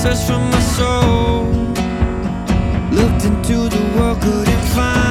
answers from my soul. Looked into the world, couldn't find